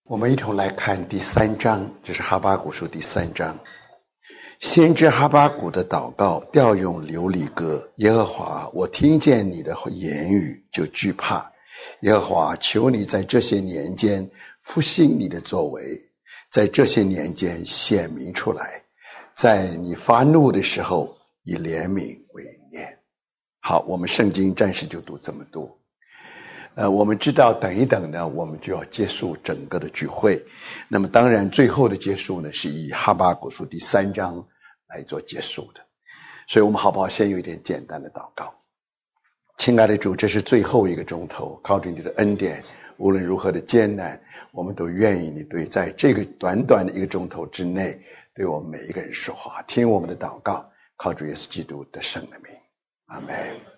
我们一同来看第3章，这是哈巴谷书第3章。先知哈巴谷的祷告调用流离歌：耶和华，我听见你的言语就惧怕。耶和华，求你在这些年间复兴你的作为，在这些年间显明出来，在你发怒的时候以怜悯为念。好，我们圣经暂时就读这么多。我们知道等一等呢，我们就要结束整个的聚会。那么当然最后的结束呢，是以哈巴谷书第3章来做结束的。所以我们好不好先有一点简单的祷告。亲爱的主，这是最后一个钟头，靠着你的恩典，无论如何的艰难，我们都愿意你对在这个短短的一个钟头之内，对我们每一个人说话，听我们的祷告，靠主耶稣基督的圣的名，阿们。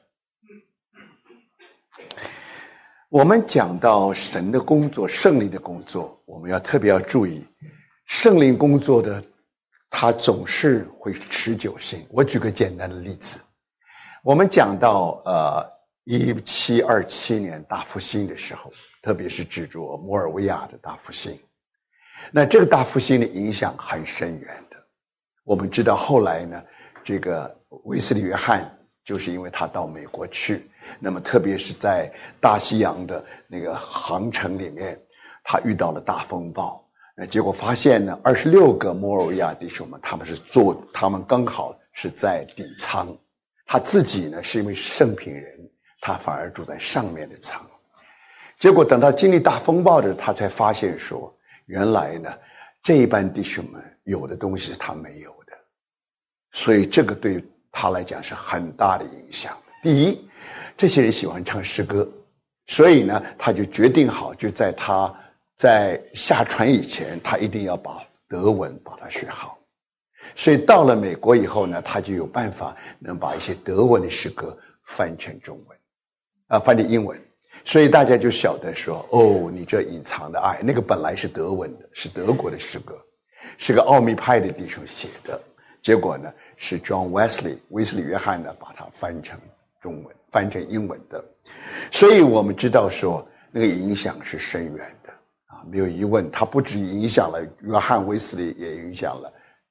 我们讲到神的工作，圣灵的工作，我们特别要注意，圣灵工作的它总是会持久性。我举个简单的例子，我们讲到1727年大复兴的时候，特别是指着摩尔维亚的大复兴，那这个大复兴的影响很深远的。我们知道后来呢，这个卫斯理约翰就是因为他到美国去，那么特别是在大西洋的那个航程里面，他遇到了大风暴，那结果发现呢，26个摩尔维亚弟兄们，他们刚好是在底舱，他自己呢是因为圣品人，他反而住在上面的舱。结果等到经历大风暴的他才发现说，原来呢这一班弟兄们有的东西是他没有的，所以这个对他来讲是很大的影响。第一，这些人喜欢唱诗歌，所以呢他就决定好，就在他在下船以前，他一定要把德文把它学好。所以到了美国以后呢，他就有办法能把一些德文的诗歌翻成中文，翻成英文。所以大家就晓得说，哦，你这隐藏的爱，那个本来是德文的，是德国的诗歌，是个奥秘派的弟兄写的，结果呢是 John Wesley 威斯理约翰呢把它翻成中文，翻成英文的。所以我们知道说那个影响是深远的啊，没有疑问，它不只影响了约翰威斯理，也影响了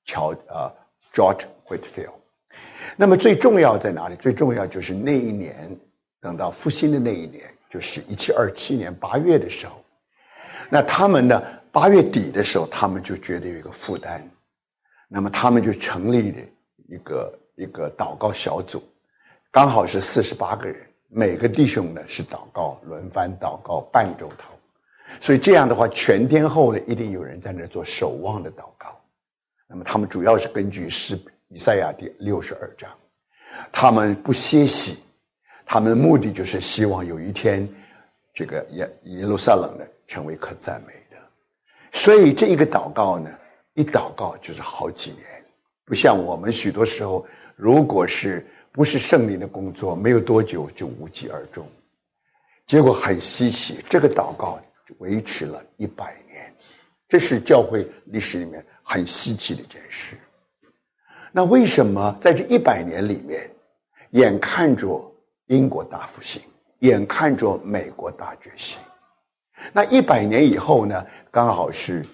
George Whitefield。那么最重要在哪里？最重要就是那一年，等到复兴的那一年，就是1727年8月的时候，那他们呢8月底的时候，他们就觉得有一个负担，那么他们就成立了一个祷告小组，刚好是48个人，每个弟兄呢是祷告轮番祷告半钟头，所以这样的话全天候呢一定有人在那做守望的祷告。那么他们主要是根据以赛亚第62章，他们不歇息，他们的目的就是希望有一天这个耶路撒冷呢成为可赞美的。所以这一个祷告呢，一祷告就是好几年，不像我们许多时候，如果是不是圣灵的工作，没有多久就无疾而终。结果很稀奇，这个祷告维持了100年，这是教会历史里面很稀奇的一件事。那为什么在这100年里面，眼看着英国大复兴，眼看着美国大觉醒，那100年以后呢，刚好是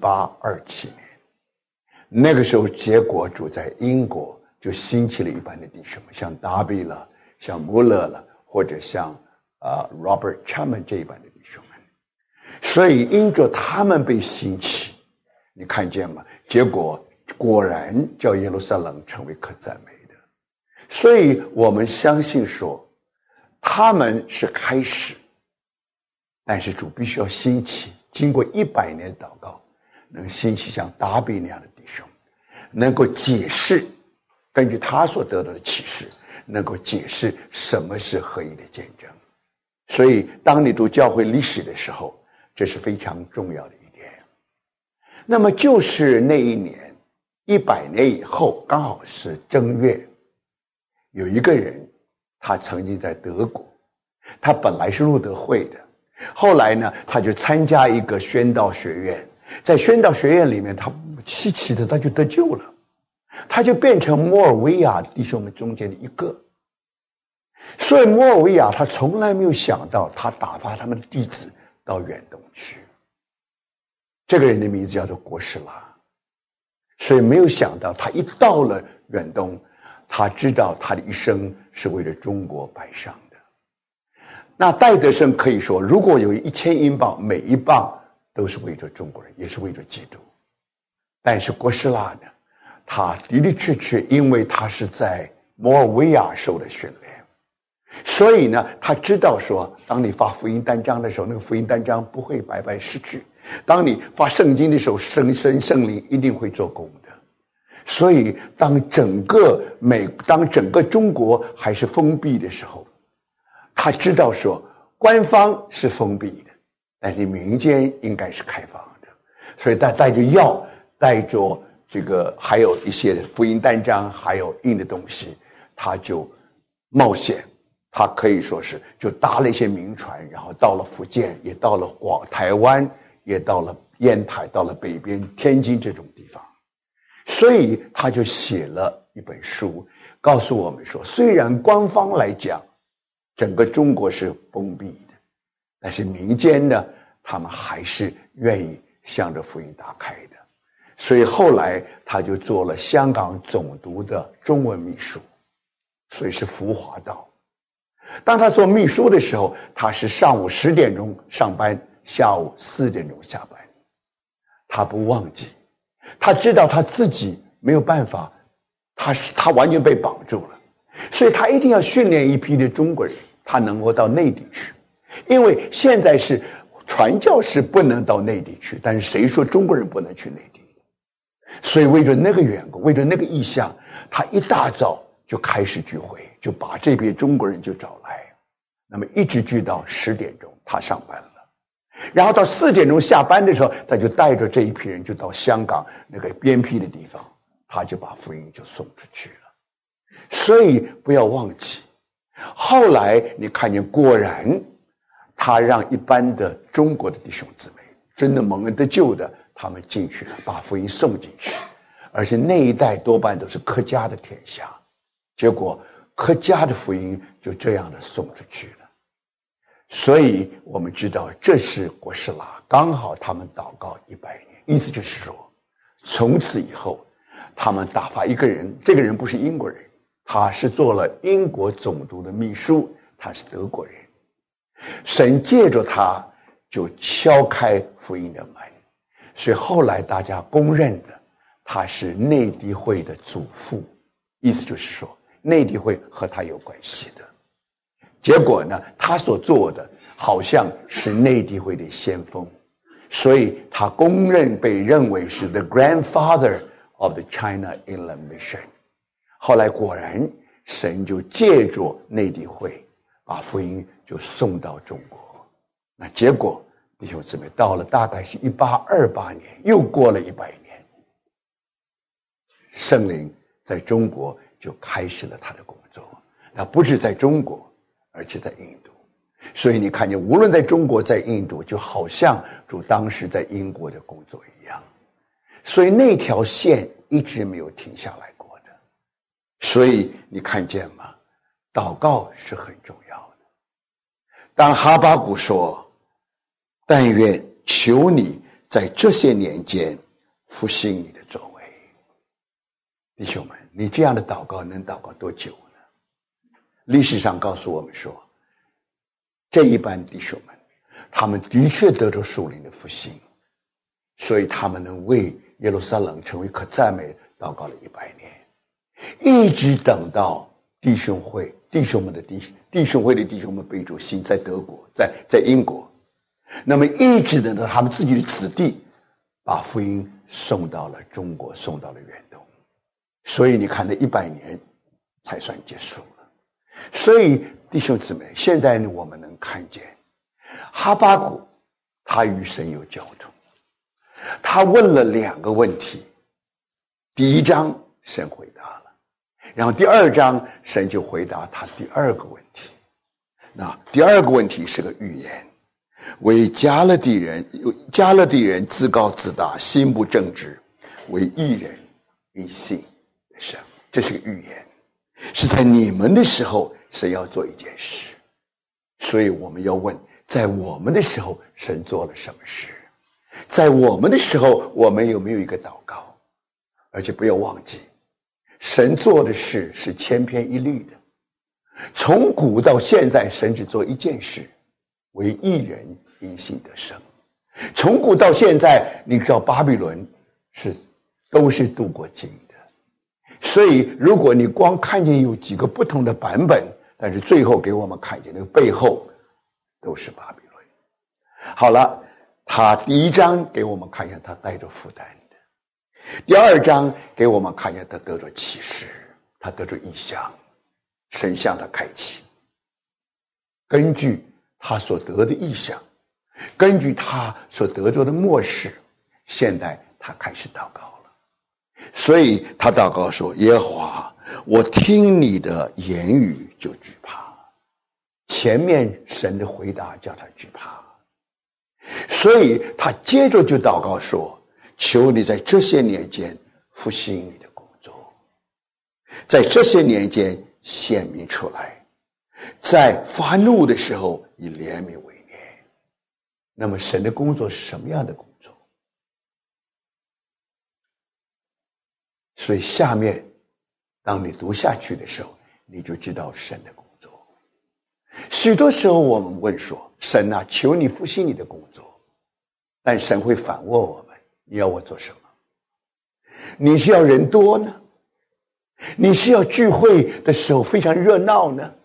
1827年，那个时候结果主在英国就兴起了一般的弟兄，像达比了，像穆勒了，或者像Robert Chapman 这一般的弟兄们。所以因着他们被兴起，你看见吗？结果果然叫耶路撒冷成为可赞美的。所以我们相信说他们是开始，但是主必须要兴起，经过100年的祷告，能兴起像达比那样的弟兄，能够解释，根据他所得到的启示，能够解释什么是合一的见证。所以当你读教会历史的时候，这是非常重要的一点。那么就是那一年100年以后，刚好是正月，有一个人他曾经在德国，他本来是路德会的，后来呢他就参加一个宣道学院，在宣道学院里面他稀奇的他就得救了，他就变成摩尔维亚弟兄们中间的一个。所以摩尔维亚他从来没有想到他打发他们的弟子到远东去， 这个人的名字叫做郭士拉。所以没有想到他一到了远东，他知道他的一生是为了中国摆上的。那戴德生可以说，如果有1000英镑，每一磅都是为着中国人，也是为着基督。但是郭士拉呢，他的的确确因为他是在摩尔维亚受的训练，所以呢他知道说，当你发福音单张的时候，那个福音单张不会白白失去，当你发圣经的时候，圣灵一定会做工的。所以当整个中国还是封闭的时候，他知道说官方是封闭的，但是民间应该是开放的。所以他带着药，带着这个还有一些福音单张，还有印的东西，他就冒险，他可以说是就搭了一些民船，然后到了福建，也到了台湾，也到了烟台，到了北边天津这种地方。所以他就写了一本书，告诉我们说，虽然官方来讲整个中国是封闭的，但是民间呢，他们还是愿意向着福音打开的。所以后来他就做了香港总督的中文秘书，所以是福华道。当他做秘书的时候，他是上午10点钟上班，下午4点钟下班。他不忘记，他知道他自己没有办法，他完全被绑住了，所以他一定要训练一批的中国人，他能够到内地去。因为现在是传教士不能到内地去，但是谁说中国人不能去内地？所以为着那个缘故，为着那个意向，他一大早就开始聚会，就把这批中国人就找来，那么一直聚到10点钟，他上班了。然后到4点钟下班的时候，他就带着这一批人就到香港那个边僻的地方，他就把福音就送出去了。所以不要忘记，后来你看见果然他让一般的中国的弟兄姊妹真的蒙恩得救的，他们进去了，把福音送进去，而且那一代多半都是客家的天下，结果客家的福音就这样的送出去了。所以我们知道这是郭士拉，刚好他们祷告100年，意思就是说从此以后他们打发一个人，这个人不是英国人，他是做了英国总督的秘书，他是德国人。神借着他就敲开福音的门，所以后来大家公认的他是内地会的祖父，意思就是说内地会和他有关系的。结果呢，他所做的好像是内地会的先锋，所以他公认被认为是 the grandfather of the China Inland Mission。 后来果然神就借着内地会把福音就送到中国。那结果弟兄姊妹，到了大概是1828年，又过了100年，圣灵在中国就开始了他的工作。那不是在中国，而且在印度。所以你看见无论在中国在印度，就好像主当时在英国的工作一样，所以那条线一直没有停下来过的。所以你看见吗？祷告是很重要的。当哈巴谷说但愿求你在这些年间复兴你的作为，弟兄们，你这样的祷告能祷告多久呢？历史上告诉我们说，这一班弟兄们他们的确得着属灵的复兴，所以他们能为耶路撒冷成为可赞美祷告了100年，一直等到弟兄会的弟兄们被主兴在德国，在英国，那么一直等到他们自己的子弟把福音送到了中国，送到了远东。所以你看那100年才算结束了。所以弟兄姊妹，现在呢我们能看见哈巴谷他与神有交通，他问了2个问题。第1章神回答了，然后第2章神就回答他第2个问题。那第2个问题是个预言，为加勒底人自高自大，心不正直，为义人因信得生。这是个预言，是在你们的时候神要做一件事。所以我们要问，在我们的时候神做了什么事？ 在我们的时候，我们有没有一个祷告？而且不要忘记，神做的事是千篇一律的。从古到现在，神只做一件事，为义人因信得生。从古到现在，你知道巴比伦都是度过境的。所以如果你光看见有几个不同的版本，但是最后给我们看见那个背后都是巴比伦。好了，他第一章给我们看见他带着负担的，第二章给我们看见他得着启示，他得着异象，神向他开启。根据他所得的异象，根据他所得着的默示，现在他开始祷告了。所以他祷告说，耶和华，我听你的言语就惧怕。前面神的回答叫他惧怕，所以他接着就祷告说，求你在这些年间复兴你的工作，在这些年间显明出来，在发怒的时候以怜悯为念。那么神的工作是什么样的工作？所以下面当你读下去的时候，你就知道神的工作。许多时候我们问说，神啊，求你复兴你的工作，但神会反问我们，你要我做什么？你是要人多呢？你是要聚会的时候非常热闹呢？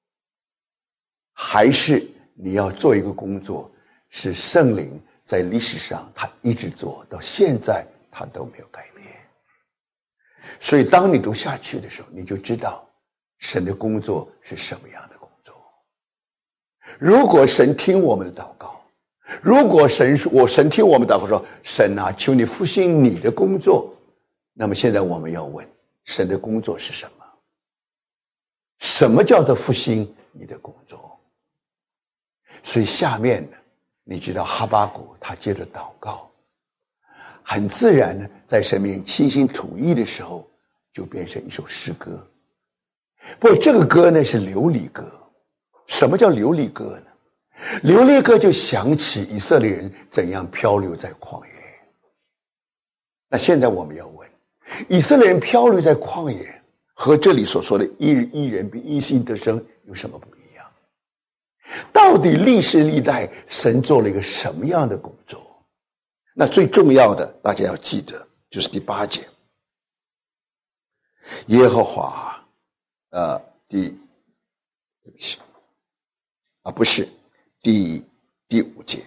还是你要做一个工作，是圣灵在历史上他一直做到现在，他都没有改变。所以当你读下去的时候，你就知道神的工作是什么样的工作。如果神听我们的祷告，如果神听我们祷告说，神啊，求你复兴你的工作，那么现在我们要问，神的工作是什么？什么叫做复兴你的工作？所以下面呢，你知道哈巴谷他接着祷告，很自然呢，在神面倾心吐意的时候，就变成一首诗歌。不过这个歌呢是流离歌。什么叫流离歌呢？流离歌就想起以色列人怎样漂流在旷野。那现在我们要问，以色列人漂流在旷野，和这里所说的一人比一心得生有什么不一样？到底历世历代神做了一个什么样的工作？那最重要的大家要记得就是第8节，耶和华不是第5节，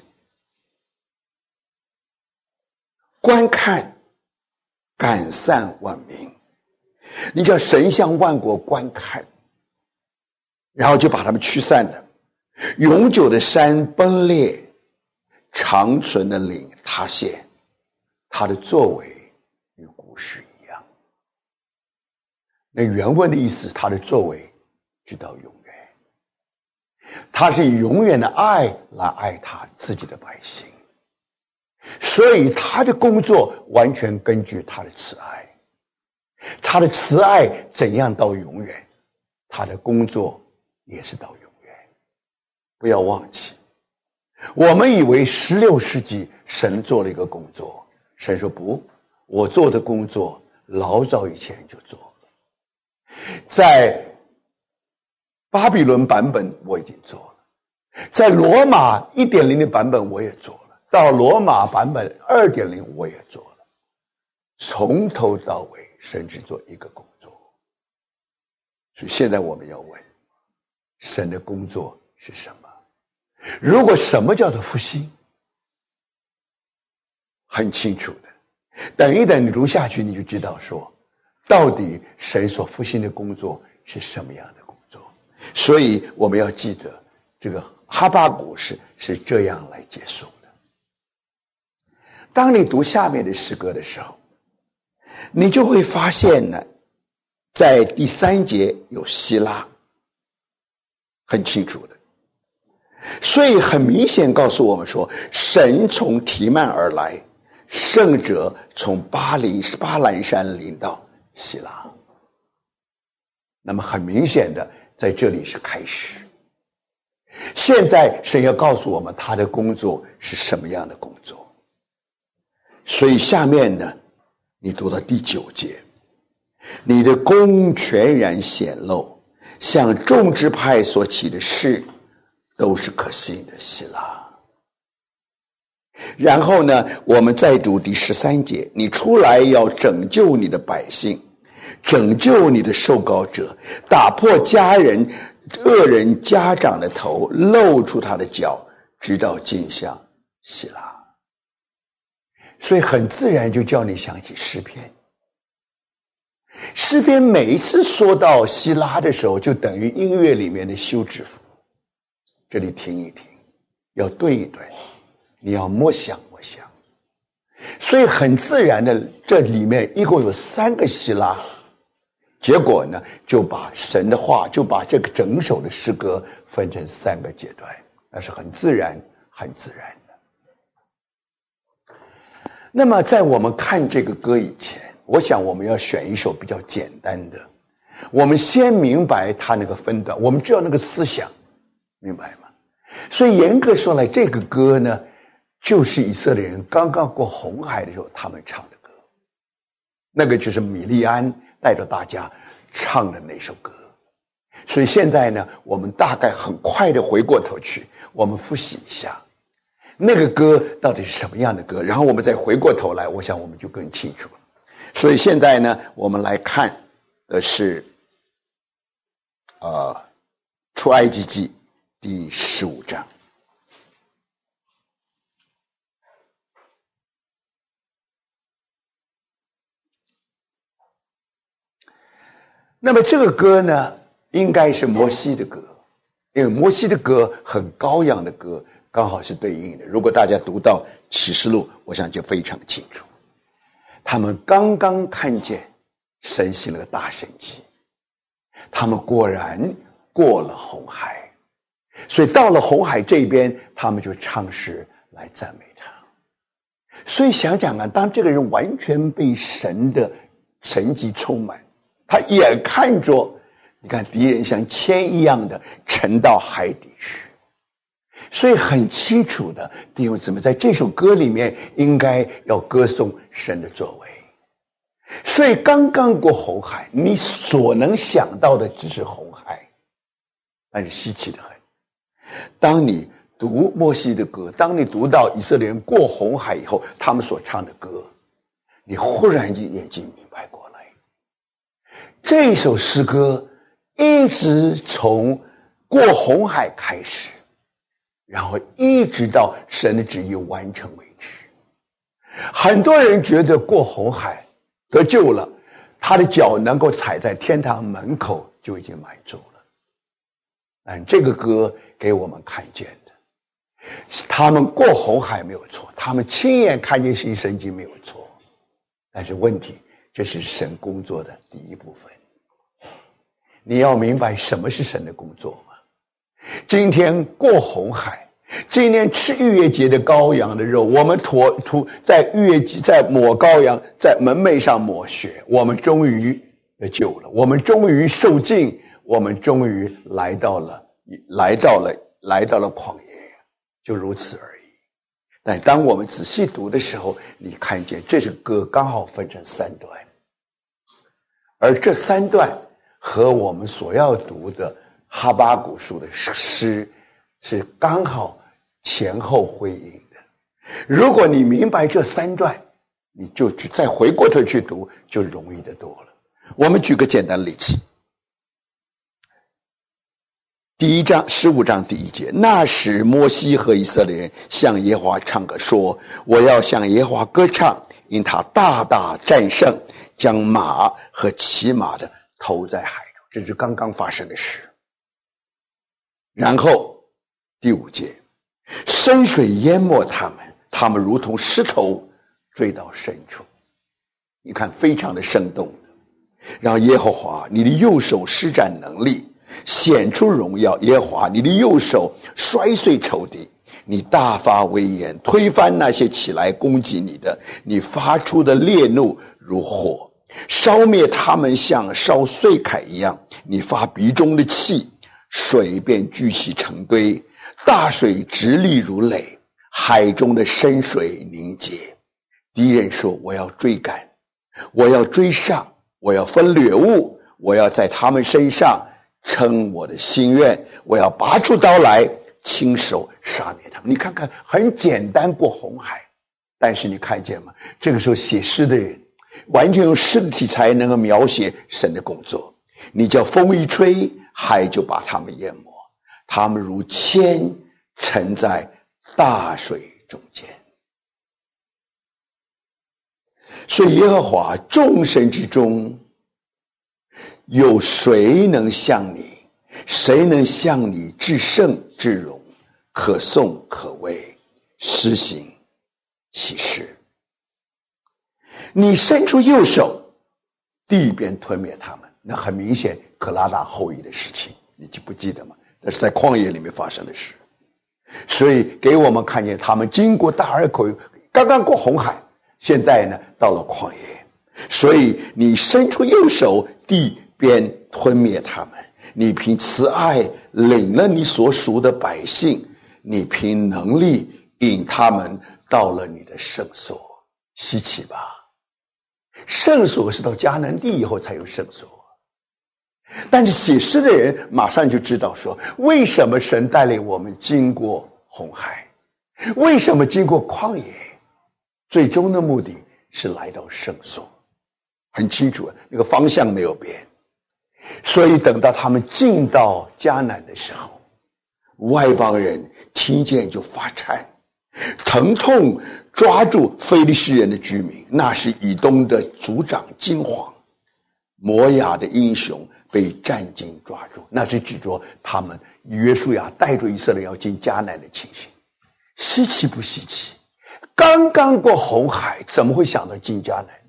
观看赶散万民。你叫神向万国观看，然后就把他们驱散了。永久的山崩裂，长存的岭塌陷，他的作为与古时一样。那原文的意思，他的作为直到永远。他是以永远的爱来爱他自己的百姓，所以他的工作完全根据他的慈爱。他的慈爱怎样到永远，他的工作也是到永远。不要忘记，我们以为16世纪神做了一个工作，神说不，我做的工作老早以前就做了。在巴比伦版本我已经做了，在罗马 1.0 的版本我也做了，到罗马版本 2.0 我也做了。从头到尾神只做一个工作。所以现在我们要问，神的工作是什么？如果什么叫做复兴，很清楚的，等一等你读下去你就知道说，到底神所复兴的工作是什么样的工作。所以我们要记得，这个哈巴谷是这样来结束的。当你读下面的诗歌的时候，你就会发现呢，在第3节有希拉，很清楚的。所以很明显告诉我们说，神从提曼而来，圣者从巴兰山临到希拉。那么很明显的，在这里是开始。现在神要告诉我们他的工作是什么样的工作。 所以下面呢，你读到第9节，你的功全然显露，向众支派所起的事都是可信的，希拉。然后呢，我们再读第13节，你出来要拯救你的百姓，拯救你的受膏者，打破恶人家长的头，露出他的脚，直到镜像，希拉。所以很自然就叫你想起诗篇。诗篇每一次说到希拉的时候，就等于音乐里面的休止符。这里停一停，要顿一顿，你要默想默想。所以很自然的，这里面一共有3个希拉。结果呢，就把神的话，就把这个整首的诗歌分成3个阶段，那是很自然很自然的。那么在我们看这个歌以前，我想我们要选一首比较简单的，我们先明白它那个分段，我们知道那个思想，明白吗？所以严格说来，这个歌呢，就是以色列人刚刚过红海的时候他们唱的歌，那个就是米利安带着大家唱的那首歌。所以现在呢，我们大概很快的回过头去，我们复习一下那个歌到底是什么样的歌，然后我们再回过头来，我想我们就更清楚了。所以现在呢，我们来看的是出埃及记第15章。那么这个歌呢，应该是摩西的歌，因为摩西的歌很高扬的歌，刚好是对应的。如果大家读到启示录，我想就非常清楚。他们刚刚看见神行了个大神迹，他们果然过了红海，所以到了红海这边，他们就唱诗来赞美他。所以想想啊，当这个人完全被神的神迹充满，他眼看着你看敌人像铅一样的沉到海底去，所以很清楚的弟兄姊妹，在这首歌里面应该要歌颂神的作为。所以刚刚过红海，你所能想到的只是红海，但是稀奇的很。当你读摩西的歌，当你读到以色列人过红海以后他们所唱的歌，你忽然间眼睛明白过来，这首诗歌一直从过红海开始，然后一直到神的旨意完成为止。很多人觉得过红海得救了，他的脚能够踩在天堂门口就已经满足了。但这个歌给我们看见的，他们过红海没有错，他们亲眼看见行神迹没有错，但是问题，这是神工作的第一部分。你要明白什么是神的工作吗？今天过红海，今天吃逾越节的羔羊的肉，我们在逾越节在抹羔羊，在门楣上抹血，我们终于得救了，我们终于受尽，我们终于来到了旷野，就如此而已。但当我们仔细读的时候，你看见这首歌刚好分成3段，而这3段和我们所要读的哈巴谷书的诗是刚好前后呼应的。如果你明白这3段，你就再回过头去读，就容易得多了。我们举个简单的例子，第1章15章第1节，那时摩西和以色列人向耶和华唱歌说，我要向耶和华歌唱，因他大大战胜，将马和骑马的投在海中。这是刚刚发生的事。然后第5节，深水淹没他们，他们如同石头坠到深处。你看非常的生动的。然后耶和华你的右手施展能力，显出荣耀，耶和华你的右手摔碎仇敌，你大发威严，推翻那些起来攻击你的，你发出的烈怒如火，烧灭他们像烧碎铠一样，你发鼻中的气，水便聚集成堆，大水直立如垒，海中的深水凝结， 敌人说我要追赶，我要追上，我要分掠物，我要在他们身上称我的心愿，我要拔出刀来亲手杀灭他们。你看看，很简单过红海，但是你看见吗？这个时候写诗的人完全用诗的题材能够描写神的工作。你叫风一吹，海就把他们淹没，他们如铅沉在大水中间。所以耶和华众神之中，有谁能像你？谁能像你至圣至荣，可颂可畏，施行奇事？你伸出右手，地便吞灭他们。那很明显可拉达后裔的事情，你记不记得吗？那是在旷野里面发生的事。所以给我们看见他们经过大河口，刚刚过红海，现在呢到了旷野。所以你伸出右手，地便吞灭他们。你凭慈爱领了你所属的百姓，你凭能力引他们到了你的圣所。稀奇吧？圣所是到迦南地以后才有圣所。但是写诗的人马上就知道说，为什么神带领我们经过红海，为什么经过旷野，最终的目的是来到圣所。很清楚，那个方向没有变。所以等到他们进到迦南的时候，外邦人听见就发颤，疼痛抓住非利士人的居民，那是以东的族长惊惶，摩亚的英雄被战惊抓住，那是指着他们约书亚带着以色列要进迦南的情形。稀奇不稀奇？刚刚过红海，怎么会想到进迦南呢？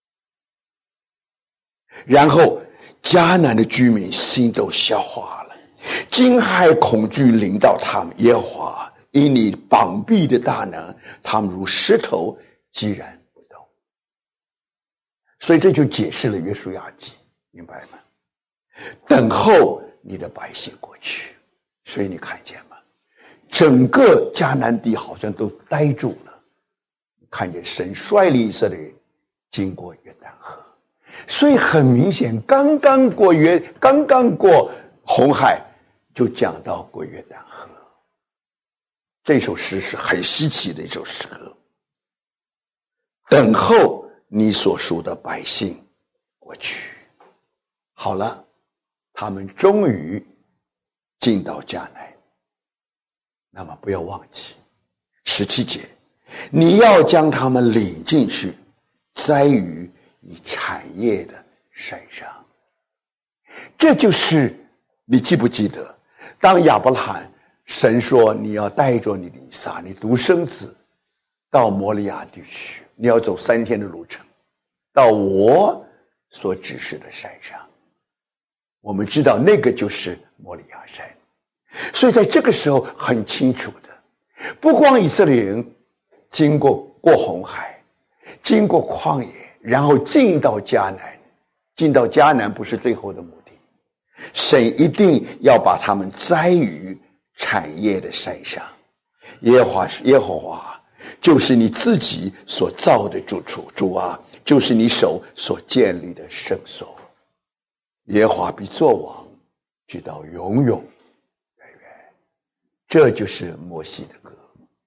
然后迦南的居民心都消化了，惊骇恐惧临到他们。耶和华因你膀臂的大能，他们如石头寂然不动。所以这就解释了约书亚记，明白吗？等候你的百姓过去。所以你看见吗？整个迦南地好像都呆住了，看见神率领以色列人经过约旦河。所以很明显，刚刚过红海，就讲到过约旦河。这首诗是很稀奇的一首诗歌。等候你所属的百姓过去。好了，他们终于进到迦南。那么不要忘记17节，你要将他们领进去，栽于你产业的山上。这就是你记不记得，当亚伯拉罕神说你要带着你的以撒，你独生子到摩利亚地区，你要走3天的路程，到我所指示的山上。我们知道那个就是摩利亚山。所以在这个时候很清楚的，不光以色列人经过红海，经过旷野，然后进到迦南。进到迦南不是最后的目的，神一定要把他们栽于产业的山上。耶和华就是你自己所造的住处，主啊，就是你手所建立的圣所。耶和华必作王，直到永永远远。这就是摩西的歌，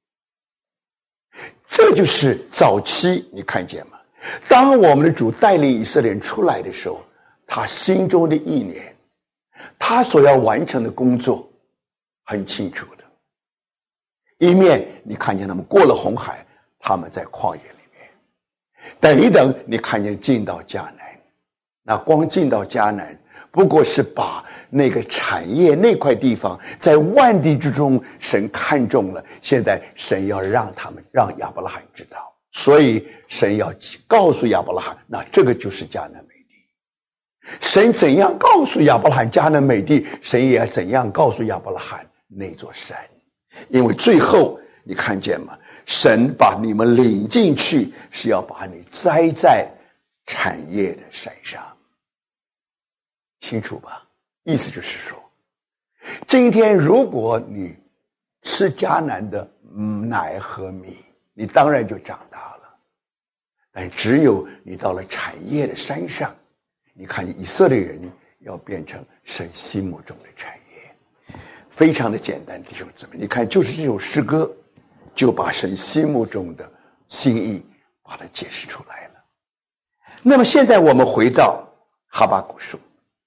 这就是早期，你看见吗？当我们的主带领以色列人出来的时候，他心中的意念，他所要完成的工作很清楚的。一面你看见他们过了红海，他们在旷野里面，等一等你看见进到迦南。那光进到迦南不过是把那个产业那块地方在万地之中神看中了，现在神要让亚伯拉罕知道，所以神要告诉亚伯拉罕，那这个就是迦南美地。神怎样告诉亚伯拉罕迦南美地，神也要怎样告诉亚伯拉罕那座山。因为最后你看见吗？神把你们领进去，是要把你栽在产业的山上。清楚吧？意思就是说，今天如果你吃迦南的奶和米，你当然就长大了。 但只有你到了产业的山上，你看以色列人要变成神心目中的产业。非常的简单，弟兄姊妹，你看就是这首诗歌就把神心目中的心意把它解释出来了。那么现在我们回到哈巴谷书，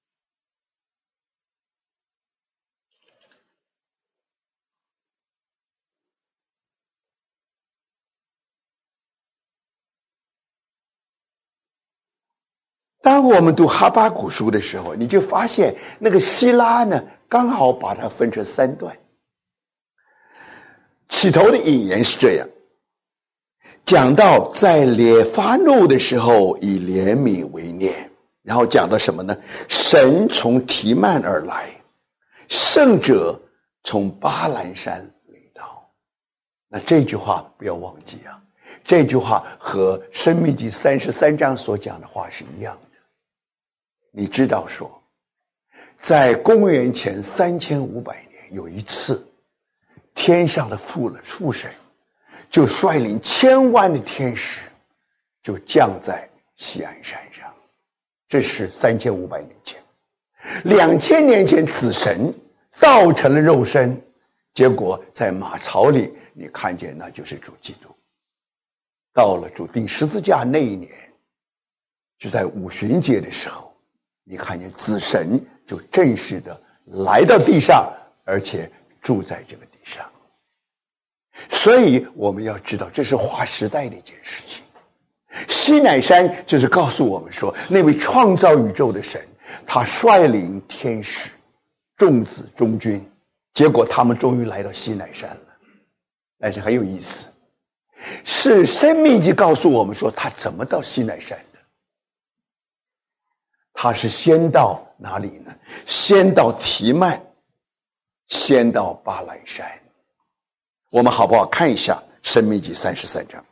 当我们读哈巴谷书的时候，你就发现那个希拉呢，刚好把它分成3段。起头的引言是这样，讲到在列发怒的时候以怜悯为念，然后讲到什么呢？神从提曼而来，圣者从巴兰山领到。那这句话不要忘记啊，这句话和申命记33章所讲的话是一样的。你知道说，在公元前3500年有一次，天上的父神就率领1000万的天使就降在锡安山上。这是3500年前。2000年前此神造成了肉身，结果在马槽里你看见那就是主基督。到了主钉十字架那一年，就在五旬节的时候，你看见子神就正式的来到地上，而且住在这个地上。所以我们要知道，这是划时代的一件事情。西乃山就是告诉我们说，那位创造宇宙的神，他率领天使众子中军，结果他们终于来到西乃山了。但是很有意思，是申命记告诉我们说他怎么到西乃山的。他是先到哪里呢？先到提曼，先到巴兰山。我们好不好看一下申命记33章？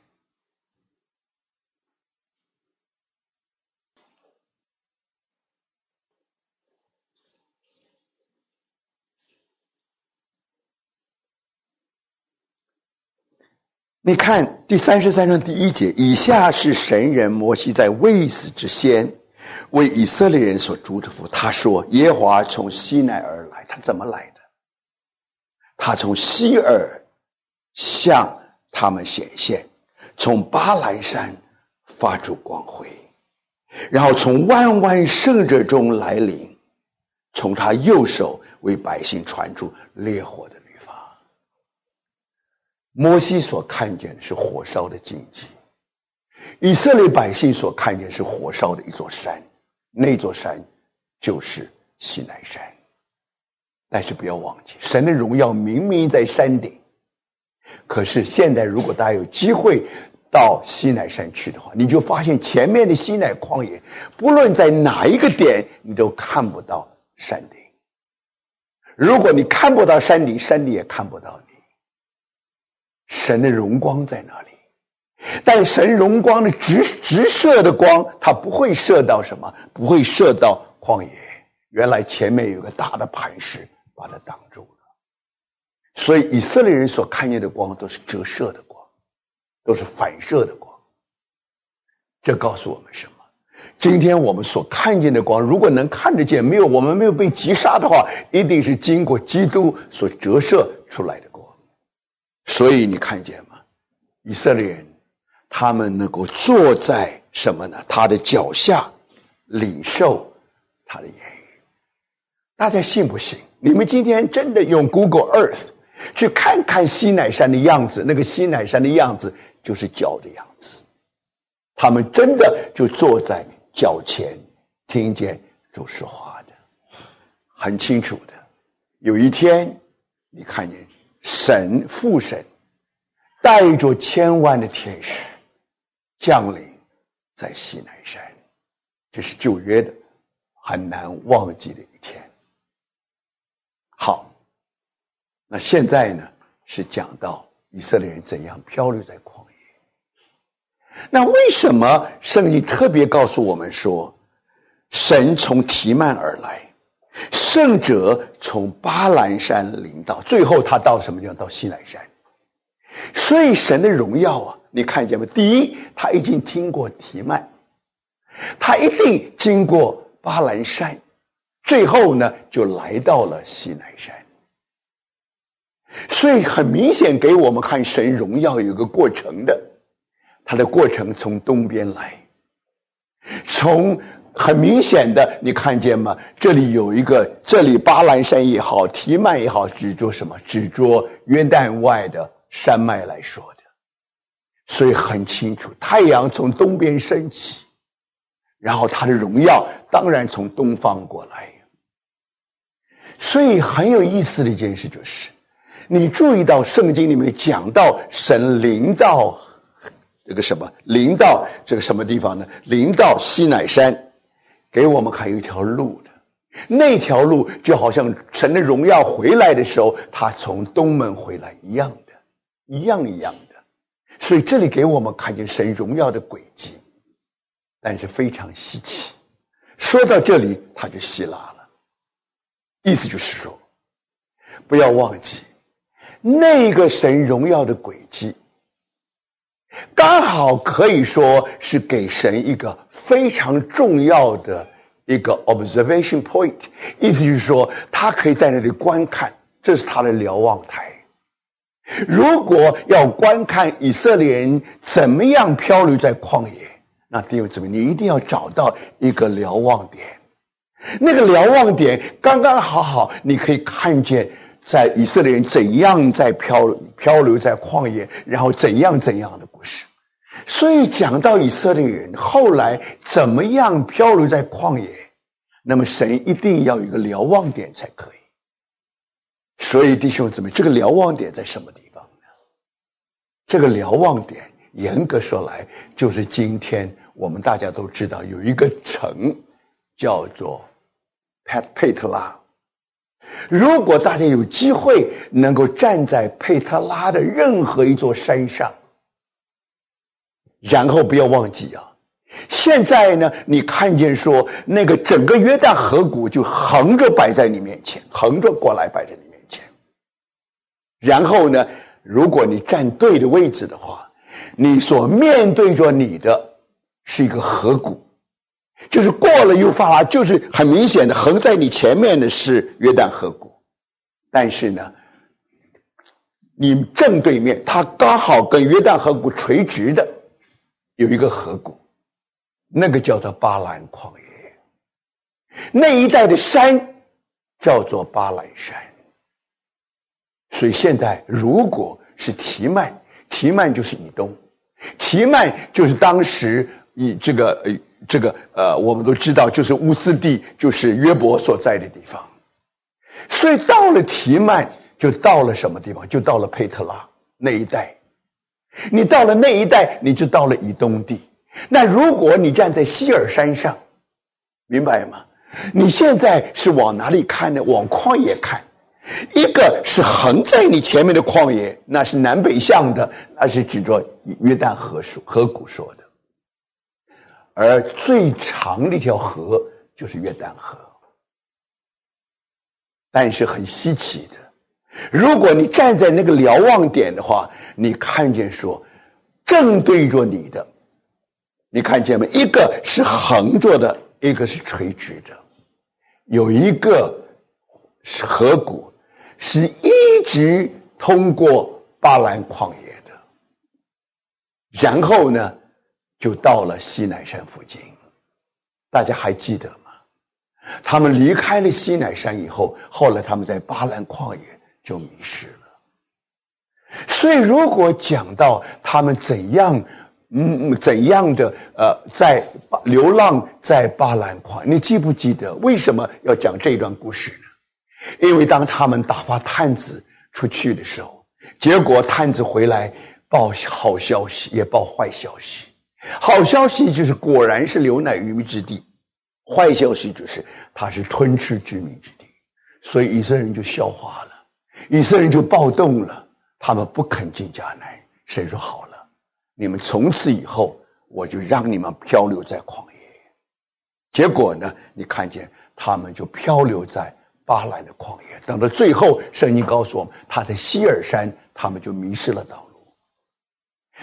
你看第33章第1节，以下是神人摩西在未死之先为以色列人所嘱咐。他说，耶和华从西乃而来。他怎么来的？他从西珥向他们显现，从巴兰山发出光辉，然后从万万圣者中来临，从他右手为百姓传出烈火的律法。摩西所看见的是火烧的荆棘，以色列百姓所看见是火烧的一座山，那座山就是西乃山。但是不要忘记，神的荣耀明明在山顶。可是现在如果大家有机会到西乃山去的话，你就发现前面的西乃旷野，不论在哪一个点，你都看不到山顶。如果你看不到山顶，山顶也看不到你。神的荣光在哪里？但神荣光的直射的光，它不会射到什么？不会射到旷野。原来前面有个大的磐石把它挡住了。所以以色列人所看见的光都是折射的光，都是反射的光。这告诉我们什么？今天我们所看见的光，如果能看得见，我们没有被击杀的话，一定是经过基督所折射出来的光。所以你看见吗？以色列人他们能够坐在什么呢？他的脚下领受他的言语。大家信不信？你们今天真的用 Google Earth 去看看西乃山的样子，那个西乃山的样子就是脚的样子。他们真的就坐在脚前，听见主说话的，很清楚的。有一天，你看见父神带着1000万的天使降临在西乃山，这是旧约的很难忘记的一天。好，那现在呢，是讲到以色列人怎样漂流在旷野。那为什么圣经特别告诉我们说，神从提曼而来，圣者从巴兰山临到，最后他到什么地方？到西乃山。所以神的荣耀啊， 你看见吗？第一，他已经听过提曼，他一定经过巴兰山，最后呢就来到了西乃山。所以很明显给我们看神荣耀有一个过程的，它的过程从东边来，从很明显的你看见吗？这里有一个，这里巴兰山也好，提曼也好，指着什么？指着约旦外的山脉来说的。所以很清楚，太阳从东边升起，然后它的荣耀当然从东方过来。所以很有意思的一件事就是，你注意到圣经里面讲到神临到这个什么，临到这个什么地方呢？临到西乃山，给我们看一条路的，那条路就好像神的荣耀回来的时候，他从东门回来一样的，一样的。所以这里给我们看见神荣耀的轨迹，但是非常稀奇。说到这里他就希腊了，意思就是说，不要忘记那个神荣耀的轨迹，刚好可以说是给神一个非常重要的一个 observation point， 意思就是说他可以在那里观看，这是他的瞭望台。如果要观看以色列人怎么样漂流在旷野，那弟兄姊妹，你一定要找到一个瞭望点，那个瞭望点刚刚好，你可以看见在以色列人怎样在漂流在旷野，然后怎样的故事。所以讲到以色列人后来怎么样漂流在旷野，那么神一定要有一个瞭望点才可以。所以弟兄姊妹，这个瞭望点在什么地方呢？这个瞭望点严格说来，就是今天我们大家都知道有一个城叫做佩特拉。如果大家有机会能够站在佩特拉的任何一座山上，然后不要忘记啊，现在呢你看见说那个整个约旦河谷就横着摆在你面前，横着过来摆在你面前。然后呢，如果你站对的位置的话，你所面对着你的是一个河谷，就是过了幼发拉，就是很明显的横在你前面的是约旦河谷。但是呢，你正对面它刚好跟约旦河谷垂直的有一个河谷，那个叫做巴兰旷野，那一带的山叫做巴兰山。所以现在如果是提曼就是以东，提曼就是当时以这个我们都知道就是乌斯地，就是约伯所在的地方。所以到了提曼就到了什么地方？就到了佩特拉那一带。你到了那一带，你就到了以东地。那如果你站在西尔山上，明白吗？你现在是往哪里看呢？往旷野看。一个是横在你前面的旷野，那是南北向的，那是指着约旦河谷说的。而最长的一条河就是约旦河。但是很稀奇的，如果你站在那个瞭望点的话，你看见说正对着你的，你看见没？一个是横着的，一个是垂直的，有一个是河谷是一直通过巴兰旷野的，然后呢就到了西乃山附近。大家还记得吗？他们离开了西乃山以后，后来他们在巴兰旷野就迷失了。所以如果讲到他们怎样的在流浪在巴兰旷野，你记不记得为什么要讲这段故事呢？因为当他们打发探子出去的时候，结果探子回来报好消息也报坏消息。好消息就是果然是流奶与蜜之地，坏消息就是它是吞吃之民之地。所以以色列人就消化了，以色列人就暴动了，他们不肯进迦南。神说好了，你们从此以后我就让你们漂流在旷野。结果呢，你看见他们就漂流在巴兰的旷野，等到最后圣经告诉我们他在西尔山，他们就迷失了道路。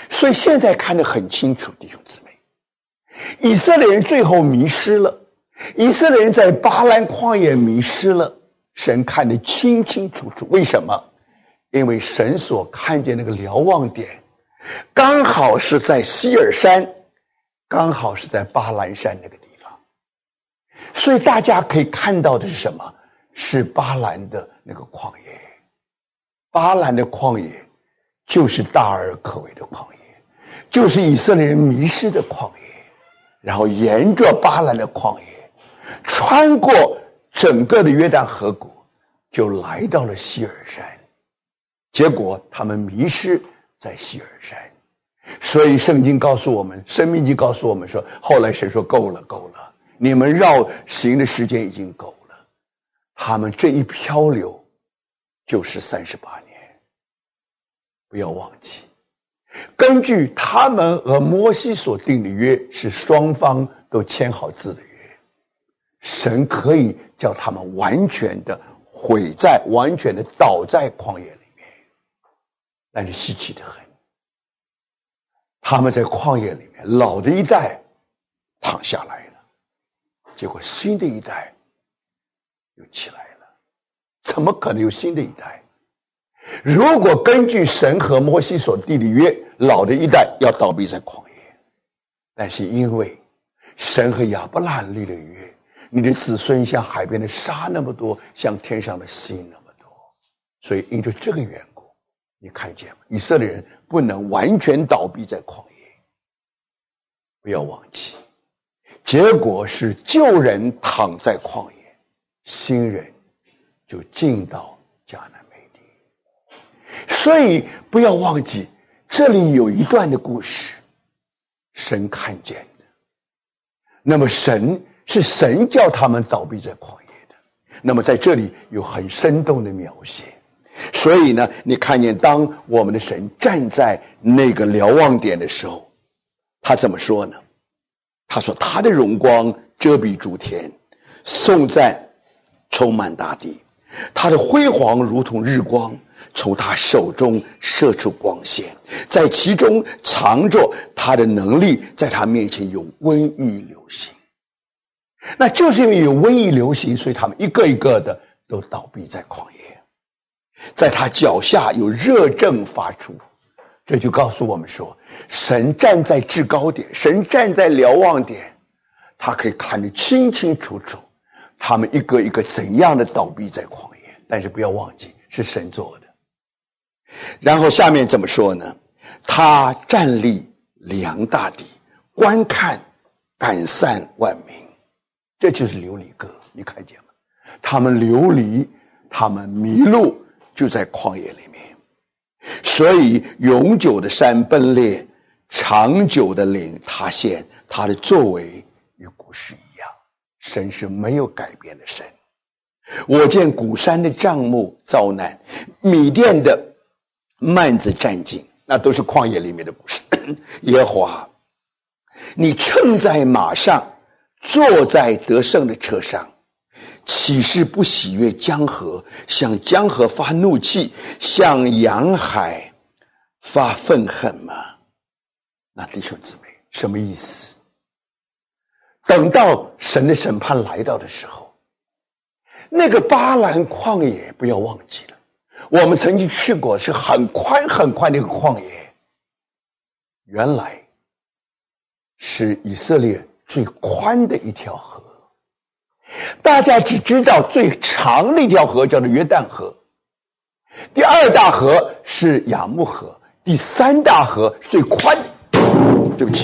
所以现在看得很清楚，弟兄姊妹，以色列人最后迷失了，以色列人在巴兰旷野迷失了，神看得清清楚楚。为什么？因为神所看见那个瞭望点刚好是在西尔山，刚好是在巴兰山那个地方，所以大家可以看到的是什么？是巴兰的那个旷野。巴兰的旷野就是大而可畏的旷野，就是以色列人迷失的旷野，然后沿着巴兰的旷野穿过整个的约旦河谷，就来到了西尔山。结果他们迷失在西尔山，所以圣经告诉我们，申命记告诉我们说，后来神说够了，你们绕行的时间已经够了。他们这一漂流就是38年。不要忘记，根据他们和摩西所定的约，是双方都签好字的约，神可以叫他们完全的毁在，完全的倒在旷野里面。但是稀奇的很，他们在旷野里面，老的一代躺下来了，结果新的一代又起来了。怎么可能有新的一代？如果根据神和摩西所立的约，老的一代要倒闭在旷野，但是因为神和亚伯拉罕立了约，你的子孙像海边的沙那么多，像天上的星那么多，所以因着这个缘故，你看见吗？以色列人不能完全倒闭在旷野。不要忘记，结果是旧人躺在旷野，新人就进到迦南美地。所以不要忘记，这里有一段的故事，神看见的。那么神是神叫他们倒闭在旷野的。那么在这里有很生动的描写。所以呢，你看见当我们的神站在那个瞭望点的时候，他怎么说呢？他说他的荣光遮蔽诸天，颂赞充满大地，他的辉煌如同日光，从他手中射出光线，在其中藏着他的能力，在他面前有瘟疫流行。那就是因为有瘟疫流行，所以他们一个一个的都倒闭在旷野。在他脚下有热症发出，这就告诉我们说，神站在制高点，神站在瞭望点，他可以看得清清楚楚，他们一个一个怎样的倒闭在旷野。但是不要忘记，是神做的。然后下面怎么说呢？他站立量大地，观看赶散万民。这就是流离歌，你看见吗？他们流离，他们迷路，就在旷野里面。所以永久的山崩裂，长久的岭塌陷，他的作为与古时一样。神是没有改变的神。我见古山的帐幕遭难，米甸的幔子战尽，那都是旷野里面的故事。耶和华，你乘在马上，坐在得胜的车上，岂是不喜悦江河，向江河发怒气，向洋海发愤恨吗？那弟兄姊妹，什么意思？等到神的审判来到的时候，那个巴兰旷野不要忘记了，我们曾经去过，是很宽很宽的一个旷野，原来是以色列最宽的一条河。大家只知道最长的一条河叫做约旦河，第二大河是雅木河，第三大河最宽的，对不起，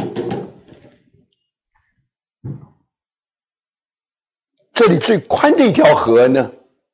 这里最宽的一条河呢，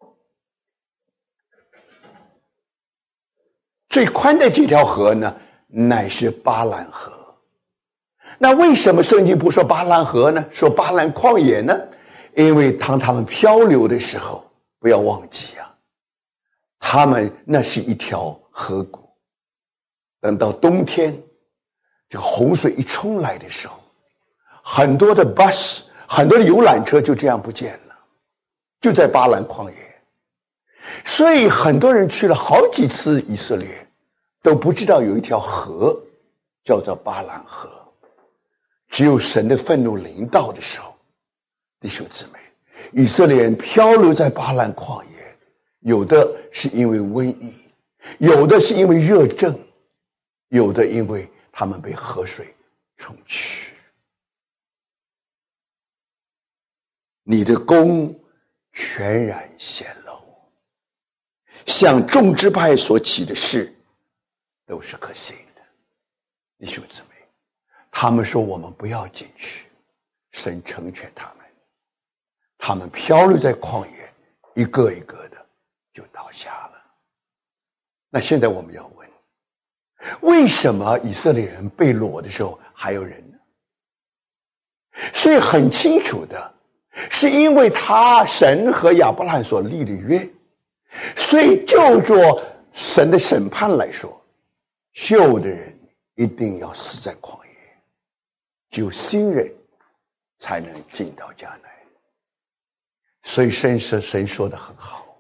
最宽的这条河呢，乃是巴兰河。那为什么圣经不说巴兰河呢？说巴兰旷野呢？因为当他们漂流的时候，不要忘记啊，他们那是一条河谷。等到冬天，这个洪水一冲来的时候，很多的 bus， 很多的游览车就这样不见了，就在巴兰旷野。所以很多人去了好几次以色列，都不知道有一条河叫做巴兰河。只有神的愤怒临到的时候，弟兄姊妹，以色列人漂流在巴兰旷野，有的是因为瘟疫，有的是因为热症，有的因为他们被河水冲去。你的功全然显露，向众支派所起的事都是可信的。弟兄姊妹，他们说我们不要进去，神成全他们，他们漂流在旷野，一个一个的就倒下了。那现在我们要问，为什么以色列人被掳的时候还有人呢？所以很清楚的，是因为神和亚伯拉罕所立的约，所以就着神的审判来说，旧的人一定要死在旷野，只有新人才能进到迦南。所以神说得很好，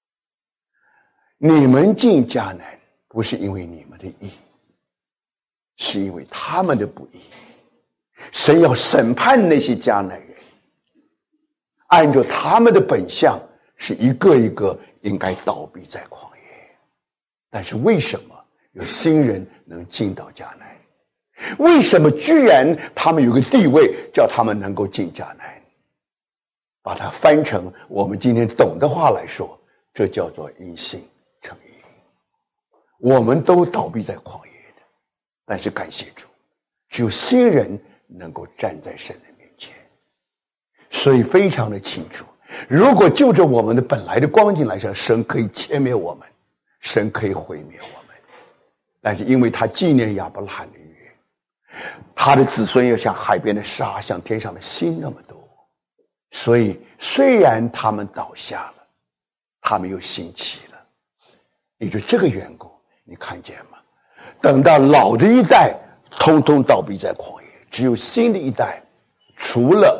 你们进迦南不是因为你们的义，是因为他们的不义。神要审判那些迦南人，按照他们的本相，是一个一个应该倒闭在旷野。但是为什么有新人能进到迦南？为什么居然他们有个地位，叫他们能够进迦南？把它翻成我们今天懂的话来说，这叫做因信称义。我们都倒闭在旷野的，但是感谢主，只有新人能够站在神的面前。所以非常的清楚，如果就着我们的本来的光景来说，神可以歼灭我们，神可以毁灭我们，但是因为他纪念亚伯拉罕的约，他的子孙要像海边的沙，像天上的星那么多，所以虽然他们倒下了，他们又兴起了。也就这个缘故，你看见吗？等到老的一代通通倒闭在旷野，只有新的一代，除了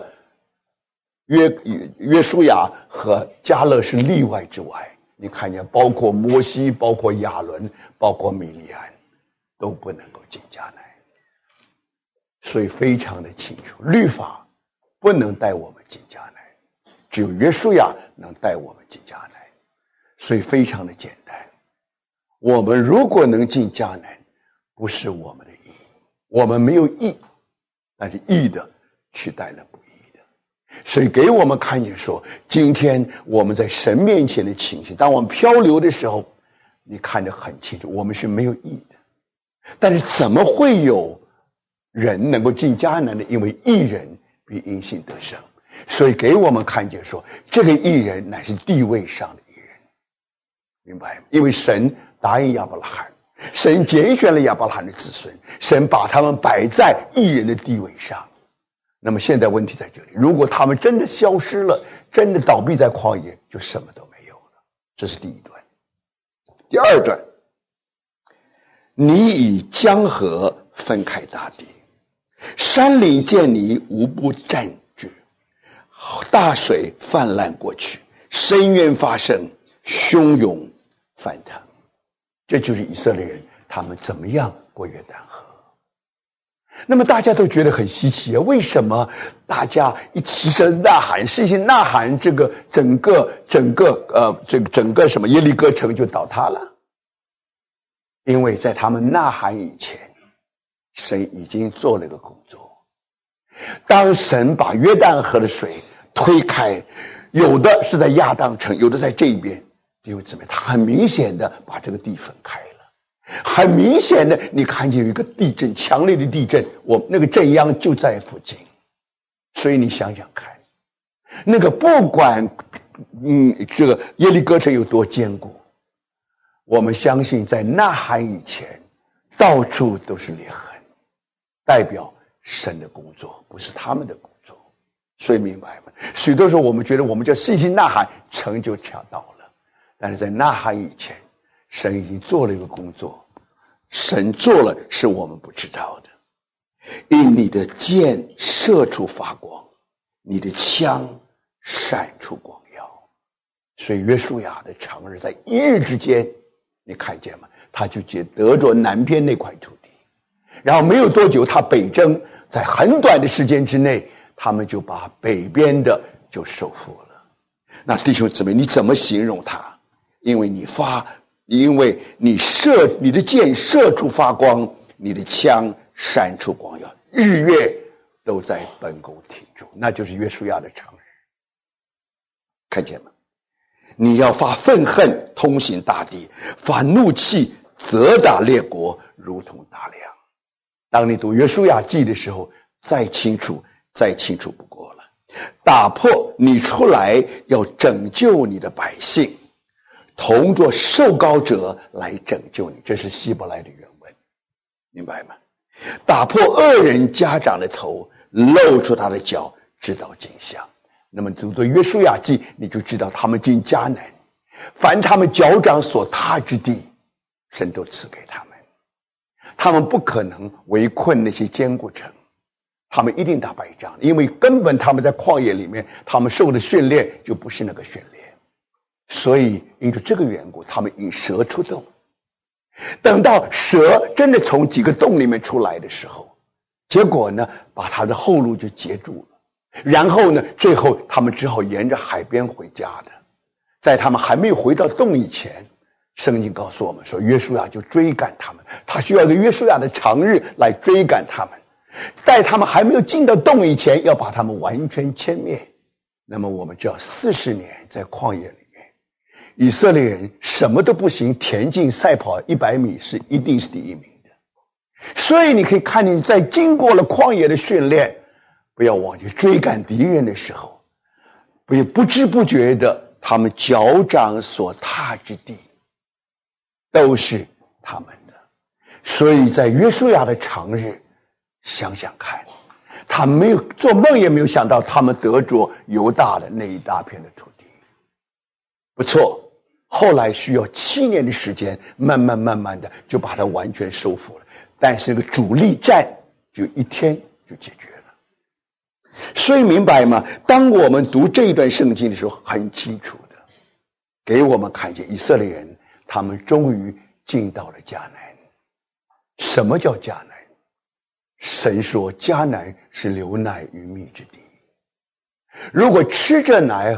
约书亚和迦勒是例外之外，你看见包括摩西，包括亚伦，包括米利安，都不能够进迦南。所以非常的清楚，律法不能带我们进迦南，只有约书亚能带我们进迦南。所以非常的简单，我们如果能进迦南，不是我们的义，我们没有义，但是义的取代了不义。所以给我们看见说，今天我们在神面前的情形，当我们漂流的时候，你看得很清楚，我们是没有义的。但是怎么会有人能够进迦南呢？因为义人必因信得生。所以给我们看见说，这个义人乃是地位上的义人，明白吗？因为神答应亚伯拉罕，神拣选了亚伯拉罕的子孙，神把他们摆在义人的地位上。那么现在问题在这里，如果他们真的消失了，真的倒闭在旷野，就什么都没有了。这是第一段。第二段，你以江河分开大地，山岭见你无不占据，大水泛滥过去，深渊发生，汹涌翻腾。这就是以色列人他们怎么样过约旦河。那么大家都觉得很稀奇啊，为什么大家一齐声呐喊，信心呐喊，这个整个什么耶利哥城就倒塌了？因为在他们呐喊以前，神已经做了一个工作。当神把约旦河的水推开，有的是在亚当城，有的在这一边，弟兄姊妹，他很明显的把这个地分开了。很明显的，你看见有一个地震，强烈的地震，那个震央就在附近。所以你想想看，那个不管这个耶利哥城有多坚固，我们相信在呐喊以前，到处都是裂痕，代表神的工作，不是他们的工作。所以明白吗？许多时候我们觉得我们叫信心呐喊，城就抢到了，但是在呐喊以前，神已经做了一个工作，神做了是我们不知道的。因你的箭射出发光，你的枪闪出光耀。所以约书亚的长日在一日之间，你看见吗？他就得着南边那块土地。 然后没有多久他北征，在很短的时间之内，他们就把北边的就收复了。那弟兄姊妹，你怎么形容他？因为你的箭射出发光，你的枪闪出光耀，日月都在本宫停住，那就是约书亚的常日。看见吗？你要发愤恨，通行大地；发怒气，责打列国，如同大梁。当你读约书亚记的时候，再清楚不过了。打破你出来，要拯救你的百姓，同作受膏者来拯救你，这是希伯来的原文，明白吗？打破恶人家长的头，露出他的脚，直到镜像。那么读约书亚记，你就知道他们进迦南，凡他们脚掌所踏之地，神都赐给他们。他们不可能围困那些坚固城，他们一定打败仗，因为根本他们在旷野里面，他们受的训练就不是那个训练。所以因着这个缘故，他们引蛇出洞。等到蛇真的从几个洞里面出来的时候，结果呢，把他的后路就截住了。然后呢，最后他们只好沿着海边回家的。在他们还没有回到洞以前，圣经告诉我们说，约书亚就追赶他们，他需要一个约书亚的长日来追赶他们，在他们还没有进到洞以前，要把他们完全歼灭。那么我们知道40年在旷野里面，以色列人什么都不行，田径赛跑100米一定是第一名的。所以你可以看见，在经过了旷野的训练，不要忘记追赶敌人的时候，不知不觉的，他们脚掌所踏之地都是他们的。所以在约书亚的长日，想想看，他没有做梦也没有想到他们得着犹大的那一大片的土地。不错，后来需要7年的时间，慢慢的就把它完全收复了。但是那个主力战就1天就解决了。所以明白吗？当我们读这一段圣经的时候，很清楚的给我们看见以色列人他们终于进到了迦南。什么叫迦南？神说迦南是流奶与蜜之地。如果吃着奶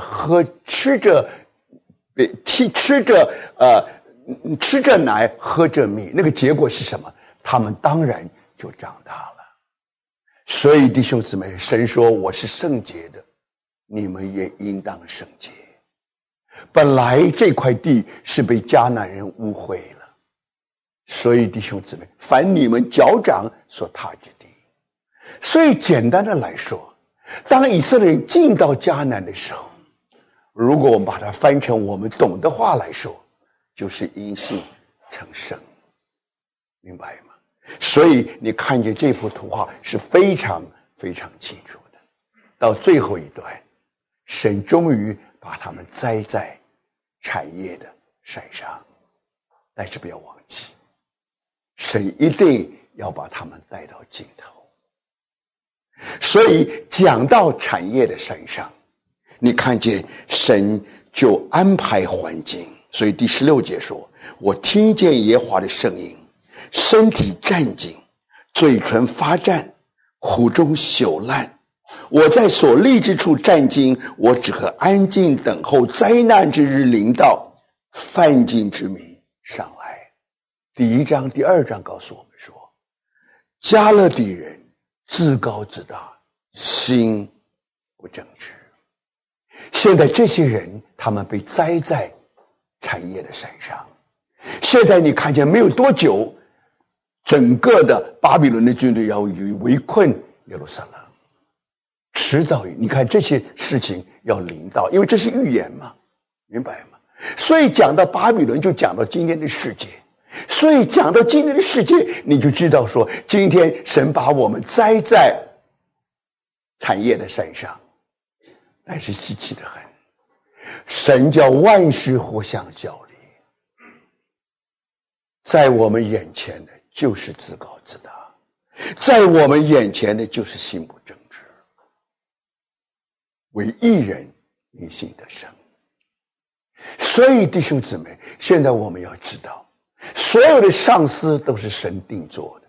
喝着蜜，那个结果是什么？他们当然就长大了。所以弟兄姊妹，神说我是圣洁的，你们也应当圣洁。本来这块地是被迦南人污秽了，所以弟兄姊妹，凡你们脚掌所踏之地。所以简单的来说，当以色列人进到迦南的时候，如果我们把它翻成我们懂的话来说，就是因信成圣，明白吗？所以你看见这幅图画是非常非常清楚的。到最后一段，神终于把他们栽在产业的山上，但是不要忘记，神一定要把他们带到尽头。所以讲到产业的山上，你看见神就安排环境。所以第16节说，我听见耶和华的声音，身体战兢，嘴唇发战，苦中朽烂。我在所立之处战兢，我只可安静等候灾难之日临到，犯禁之民上来。第1章第2章告诉我们说，迦勒底人自高自大，心不正直。现在这些人他们被栽在产业的山上。现在你看见没有多久，整个的巴比伦的军队要围困耶路撒冷，迟早你看这些事情要临到，因为这是预言嘛，明白吗？所以讲到巴比伦就讲到今天的世界，所以讲到今天的世界，你就知道说，今天神把我们栽在产业的山上，但是稀奇的很，神叫万事互相效力，在我们眼前的就是自高自大，在我们眼前的就是心不正直。为义人因信得生。所以弟兄姊妹，现在我们要知道，所有的上司都是神定做的，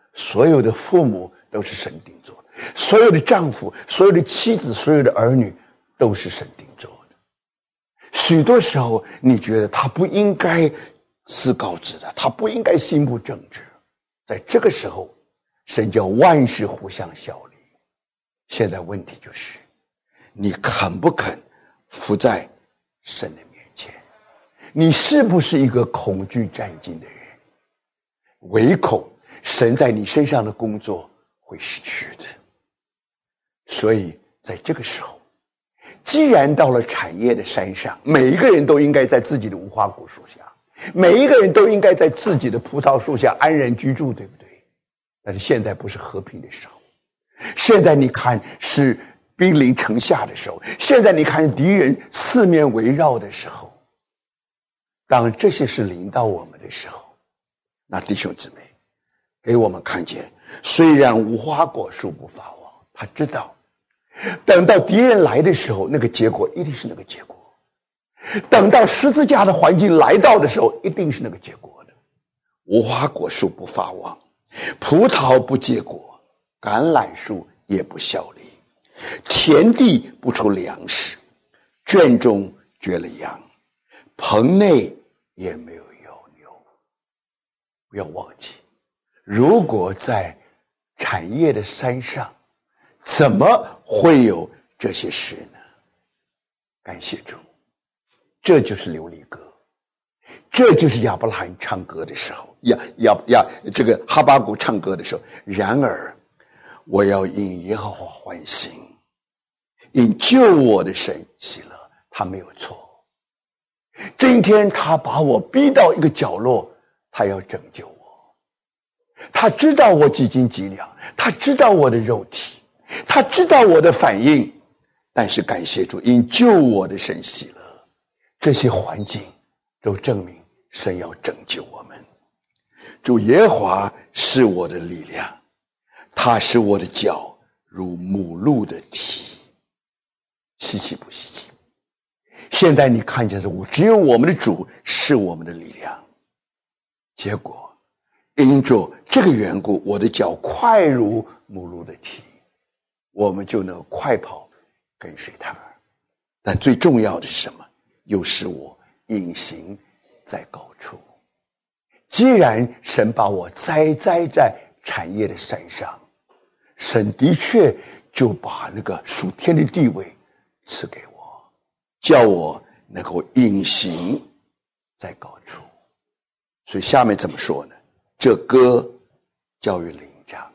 所有的父母都是神定做的，所有的丈夫、所有的妻子、所有的儿女都是神定做的。许多时候你觉得他不应该自告自的，他不应该心不正直，在这个时候神叫万事互相效力。现在问题就是你肯不肯伏在神的面前，你是不是一个恐惧战兢的人，唯恐神在你身上的工作会失去的。所以在这个时候，既然到了产业的山上，每一个人都应该在自己的无花果树下，每一个人都应该在自己的葡萄树下安然居住，对不对？但是现在不是和平的时候，现在你看是兵临城下的时候，现在你看敌人四面围绕的时候，当这些事临到我们的时候，那弟兄姊妹给我们看见，虽然无花果树不发旺，他知道等到敌人来的时候，那个结果一定是那个结果，等到十字架的环境来到的时候，一定是那个结果的。无花果树不发旺，葡萄不结果，橄榄树也不效力，田地不出粮食，圈中绝了羊，棚内也没有牛。不要忘记，如果在产业的山上，怎么会有这些事呢？感谢主，这就是流离歌，这就是亚伯拉罕唱歌的时候，这个哈巴谷唱歌的时候。然而我要因耶和华欢心，因救我的神喜乐。他没有错，今天他把我逼到一个角落，他要拯救我。他知道我几斤几两，他知道我的肉体，他知道我的反应，但是感谢主，因救我的神喜乐。这些环境都证明神要拯救我们。主耶和华是我的力量，他使我的脚如母鹿的蹄。稀奇不稀奇？现在你看见只有我们的主是我们的力量，结果因着这个缘故，我的脚快如母鹿的蹄，我们就能快跑跟随他。但最重要的是什么？又使我隐形在高处。既然神把我栽在产业的山上，神的确就把那个属天的地位赐给我，叫我能够隐形在高处。所以下面怎么说呢？这歌教育灵长，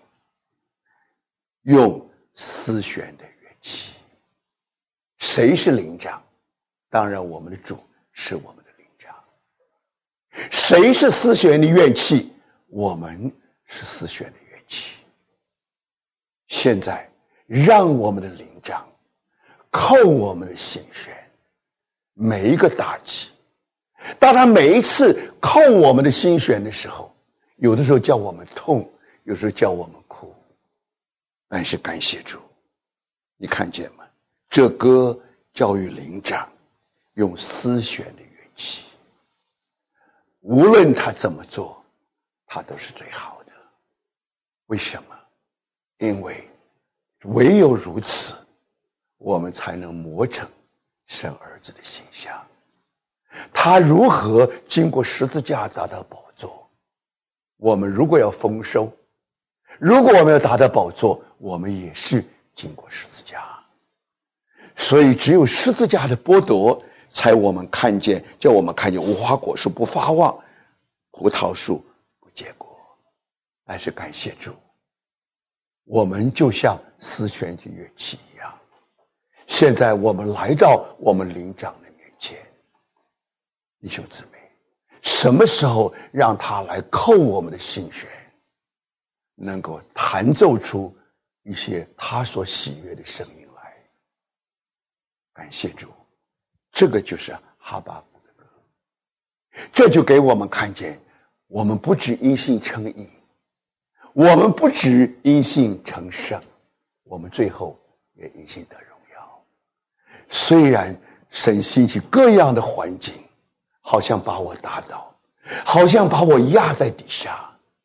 用丝弦的乐器。谁是灵长？当然我们的主是我们的灵长。谁是丝弦的乐器？我们是丝弦的乐器。现在让我们的灵长扣我们的心弦，每一个打击，当他每一次扣我们的心弦的时候，有的时候叫我们痛，有时候叫我们哭，但是感谢主，你看见吗？这歌教育灵长，用丝弦的乐器，无论他怎么做，他都是最好的。为什么？因为唯有如此，我们才能磨成神儿子的形象。他如何经过十字架达到宝座？我们如果要丰收，如果我们要达到宝座，我们也是经过十字架。所以只有十字架的剥夺，才叫我们看见无花果树不发旺，葡萄树不结果。但是感谢主，我们就像丝弦的乐器一样，现在我们来到我们灵长的面前。弟兄姊妹，什么时候让他来扣我们的心弦，能够弹奏出一些他所喜悦的声音来？感谢主，这个就是哈巴谷的歌。这就给我们看见，我们不只因信称义，我们不只因信成圣，我们最后也因信得荣耀。虽然神兴起各样的环境，好像把我打倒，好像把我压在底下，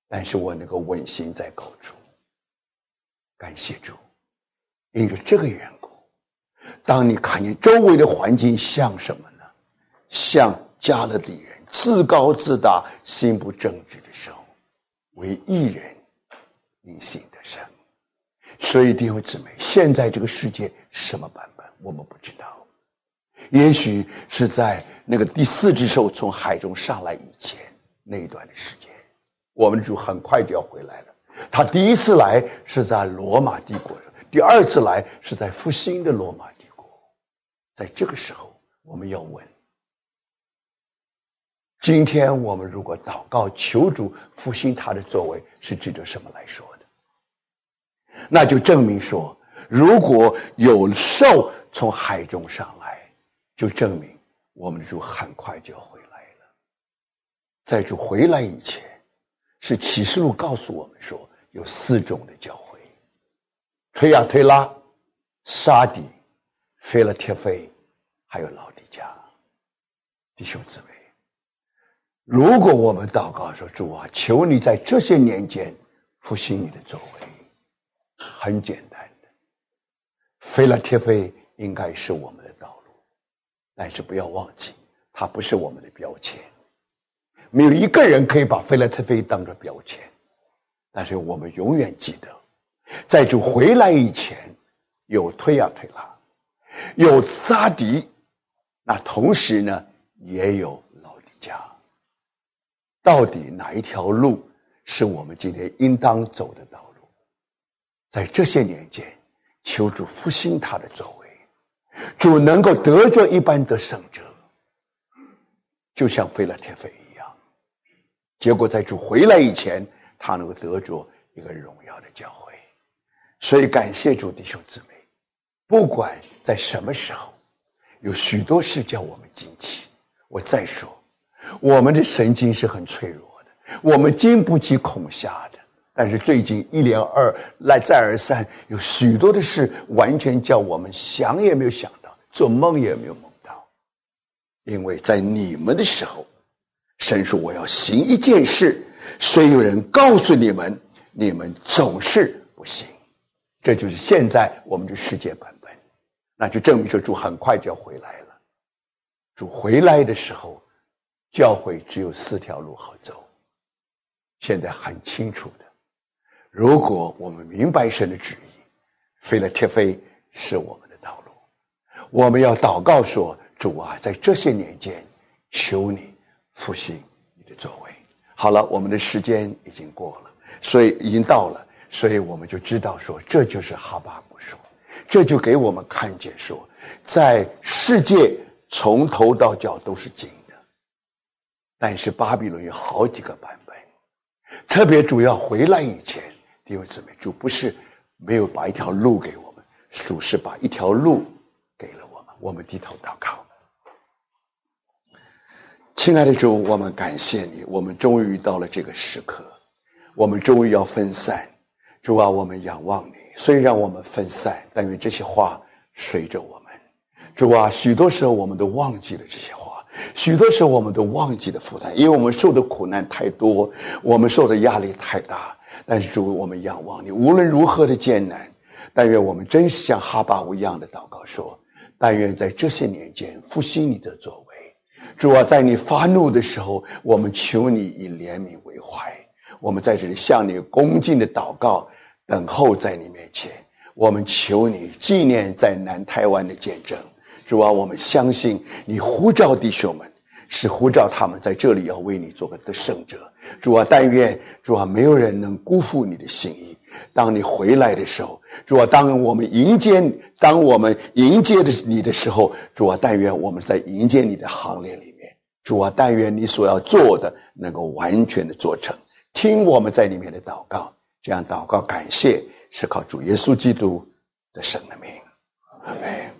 但是我能够稳行在高处。感谢主，因着这个缘故，当你看见周围的环境像什么呢？像加勒底人自高自大，心不正直的时候，为义人因信得生。所以弟兄姊妹，现在这个世界什么版本我们不知道，也许是在那个第4只兽从海中上来以前那一段的时间，我们主很快就要回来了。他第一次来是在罗马帝国，第二次来是在复兴的罗马帝国。在这个时候我们要问，今天我们如果祷告求主复兴他的作为，是指着什么来说的？那就证明说，如果有兽从海中上来，就证明我们的主很快就要回来了。在主回来以前，是启示录告诉我们说有4种的教会：推亚推拉、沙底、腓拉铁非，还有老底嘉。弟兄姊妹，如果我们祷告说，主啊，求你在这些年间复兴你的作为，很简单的，腓拉铁非应该是我们的道路，但是不要忘记，它不是我们的标签。没有一个人可以把腓拉铁非当作标签，但是我们永远记得，在主回来以前，有推亚推拉，有撒迪，那同时呢，也有老底嘉。到底哪一条路是我们今天应当走的道路？在这些年间，求主复兴他的作为，主能够得着一般得胜者，就像腓拉铁非一样。结果在主回来以前，他能够得着一个荣耀的教会。所以感谢主弟兄姊妹，不管在什么时候，有许多事叫我们惊奇。我再说，我们的神经是很脆弱的，我们经不起恐吓的。但是最近一连二来再而三，有许多的事完全叫我们想也没有想到，做梦也没有梦到。因为在你们的时候，神说我要行一件事，虽有人告诉你们，你们总是不行。这就是现在我们的世界版本。那就证明说主很快就要回来了。主回来的时候，教会只有4条路好走。现在很清楚的，如果我们明白神的旨意，腓拉铁非是我们的道路。我们要祷告说，主啊，在这些年间，求你复兴你的作为。好了，我们的时间已经过了，所以已经到了，所以我们就知道说，这就是哈巴谷书，这就给我们看见说，在世界从头到脚都是金的，但是巴比伦有好几个版本。特别主要回来以前，弟兄姊妹，主不是没有把一条路给我们，主是把一条路给了我们。我们低头祷告。亲爱的主，我们感谢你，我们终于到了这个时刻，我们终于要分散。主啊，我们仰望你，虽然我们分散，但愿这些话随着我们。主啊，许多时候我们都忘记了这些话，许多时候我们都忘记了负担，因为我们受的苦难太多，我们受的压力太大。但是主，我们仰望你，无论如何的艰难，但愿我们真是像哈巴谷一样的祷告说，但愿在这些年间复兴你的作为。主啊，在你发怒的时候，我们求你以怜悯为怀。我们在这里向你恭敬的祷告，等候在你面前。我们求你纪念在南台湾的见证。主啊，我们相信你呼召弟兄们，是呼召他们在这里要为你做个得胜者。主啊，但愿主啊，没有人能辜负你的心意。当你回来的时候，主啊，当我们迎接你的时候，主啊，但愿我们在迎接你的行列里面。主啊，但愿你所要做的能够完全的做成。听我们在里面的祷告，这样祷告感谢是靠主耶稣基督的圣名。阿们。